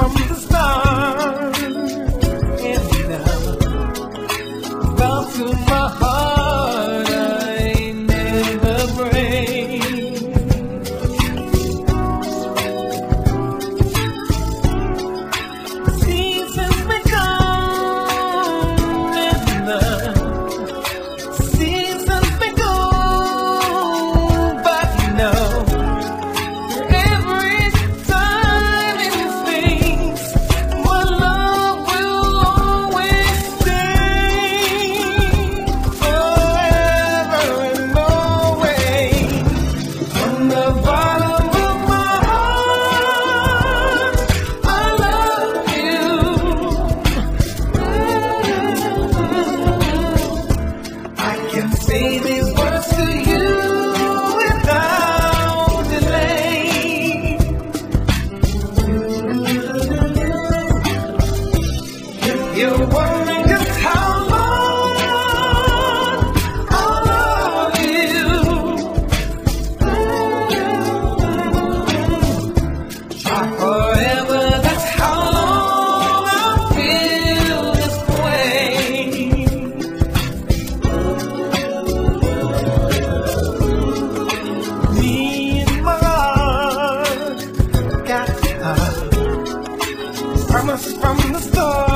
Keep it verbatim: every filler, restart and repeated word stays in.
from the start, and now bound to my heart I never break. Seasons may come and the seasons may go, but you know every time in space my love will always stay forever and always. From the bottom of my heart I love you. I can say these words to you without delay. You're wondering just how long I'll love you. Try forever, that's how long I'll feel this way. Me and my heart got a promise from the start.